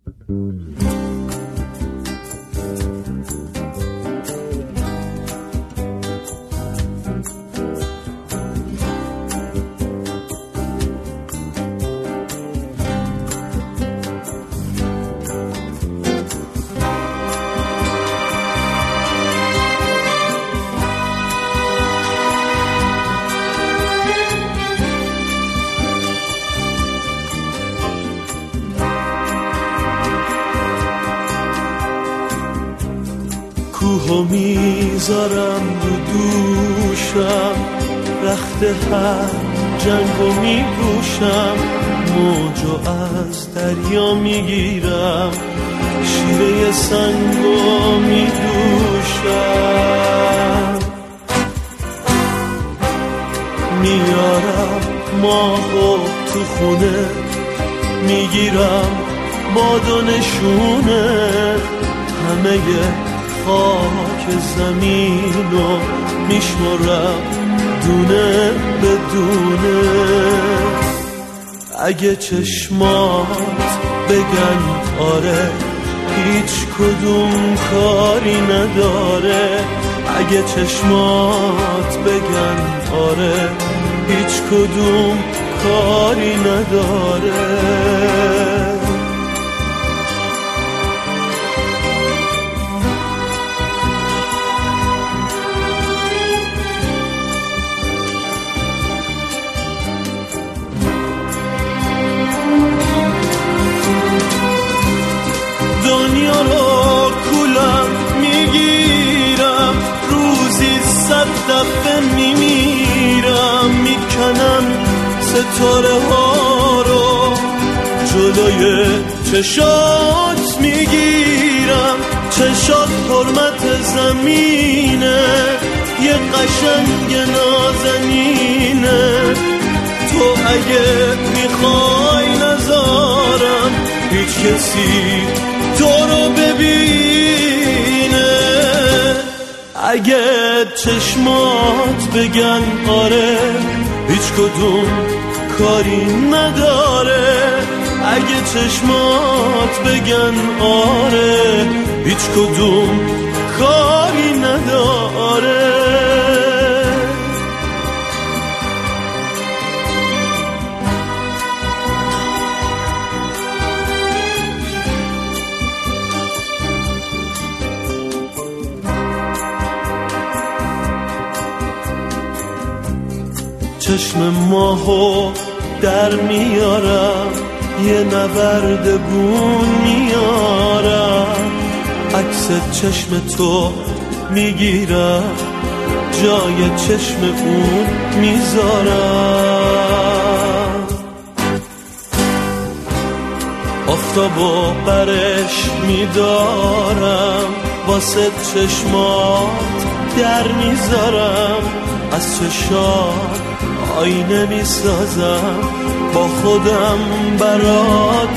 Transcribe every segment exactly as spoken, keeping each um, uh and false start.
کوهو میذارم رو دوشم، رخت هر جنگو میپوشم، موجو از دریا میگیرم، شیره سنگو میدوشم، میارم ماهو تو خونه، میگیرم باد و نشونه، همه خاک زمینو میشمرم دونه به دونه. اگه چشمات بگن آره، هیچ کدوم کاری نداره. اگه چشمات بگن آره، هیچ کدوم کاری نداره. دنیا رو کولم میگیرم، روزی صد دفعه میمیرم، میکنم ستاره ها رو جلوی چشات میگیرم. چشات حرمت زمینه، یه قشنگ نازنینه. تو اگه میخوای نذارم هیچ کسی تو رو ببینه. اگه چشمات بگن آره، هیچ کدوم کاری نداره. اگه چشمات بگن آره، هیچ کدوم کاری نداره. چشم ماهو در میارم، یه نورد بون میارم، عکس چشم تو میگیرم، جای چشم اون میذارم. آفتابو برش میدارم، واسه چشمات در میذارم، از چشات آینه میسازم، با خودم برات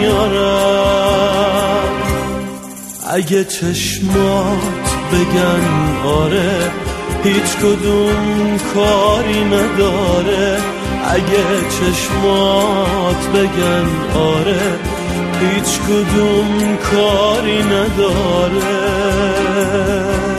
میارم. اگه چشمات بگن آره، هیچ کدوم کاری نداره. اگه چشمات بگن آره، هیچ کدوم کاری نداره.